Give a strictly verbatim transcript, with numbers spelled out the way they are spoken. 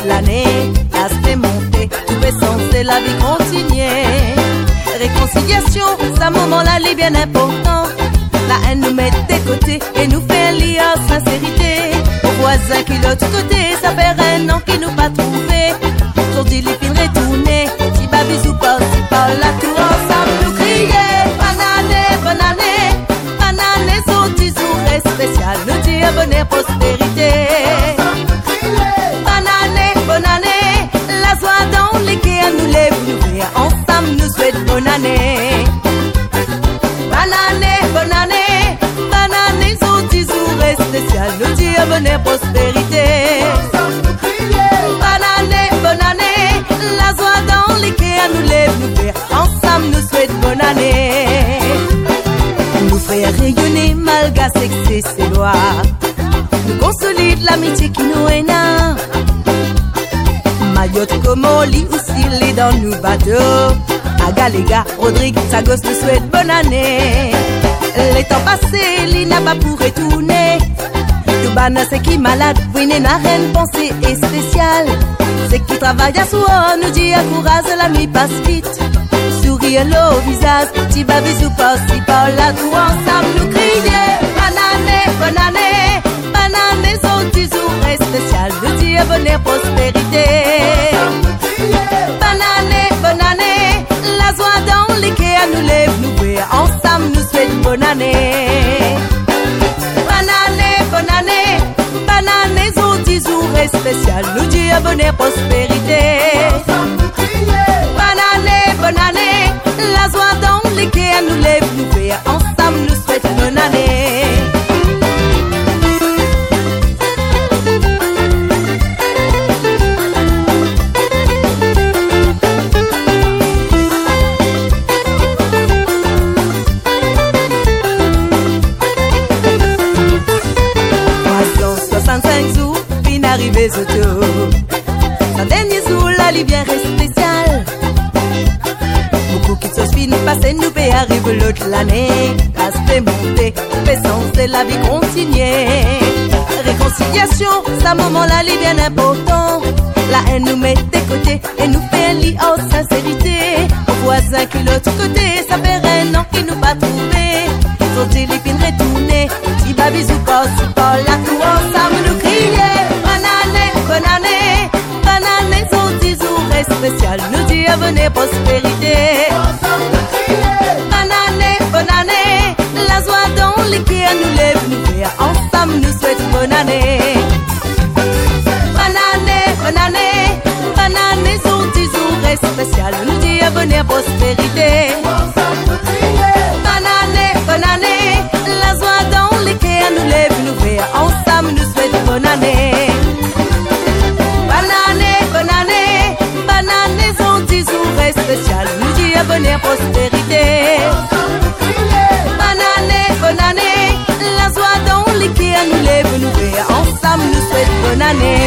toute l'année. La c'est monté, tout est censé, la vie continuer. Réconciliation, c'est un moment là, les bien important. La haine nous met de côté et nous fait lier en sincérité. Aux voisins qui l'autre côté, ça fait un an qu'ils nous pas trouvé. Sur dit les films retournés, si pas bisous pas, si pas là tout ensemble nous crier. Bonne année, bonne année, bonne année, son petit jour spécial, nous dire bonne prospérité. Bonne année, bonne année, la joie dans les quais nous lève, nous faire ensemble, nous souhaite bonne année. Bonne année, bonne année, bonne année, son petit jour spécial, nous dire bonne prospérité. Bonne année, bonne année, la joie dans les quais nous lève, nous faire ensemble, nous souhaite bonne année. Nous faire rayonner malgré ces ces lois. Nous consolide l'amitié qui nous est là. Mayotte comme Oli aussi les dans nos bateaux. Agalega, Rodrigue, Sagos nous souhaite bonne année. Les temps passés, il n'a pas pour retourner. Tout bana c'est qui malade, oui n'a rien pensée et spéciale. C'est qui travaille à soi, nous dit à courage, la nuit passe vite. Sourire l'eau au visage, petit babisou pas si par là, tout ensemble nous crier. Bonne année, bonne année, bonne année, son petit jour spécial, nous dit bonne prospérité. Bonne année, bonne année, la joie dans les quais à nous lève, nous ver ensemble, nous souhaite bonne année. Bonne année, bonne année, bonne année, son petit jour spécial, nous dit bonne prospérité. Bonne année, bonne année, la joie dans les quais à nous lève, nous ver ensemble, nous souhaite bonne année. Arrivé auto, sa dernier jour la lumière est spéciale. Beaucoup qui se finissent passer, nous peut arriver l'autre l'année. L'aspect monté, fait sens la vie continuer. Réconciliation, ça moment là est bien important. La haine nous met de côté et nous fait un lit en sincérité. Aux voisins qui l'autre côté, ça fait un an qu'ils nous pas trouvé. Son téléphone retourné, si bas bisous pas, si pas là tout ensemble nous crier. Bonne année, bonne année, son petit jour spécial, nous dit venez prospérité. Bonne année, bonne année, la joie dans les quais nous lève, nous faire ensemble, nous souhaite bonne année. Bonne année, bonne année, bonne année, son petit jour spécial, nous dit venez prospérité. Bonne année, bonne année, la joie dans les quais nous lève, nous faire ensemble, nous souhaite bonne année. Spécial, nous dit bonne prospérité. Bonne année, bonne année, la joie dans les quais nous lève, nous ver ensemble, nous souhaite bonne année.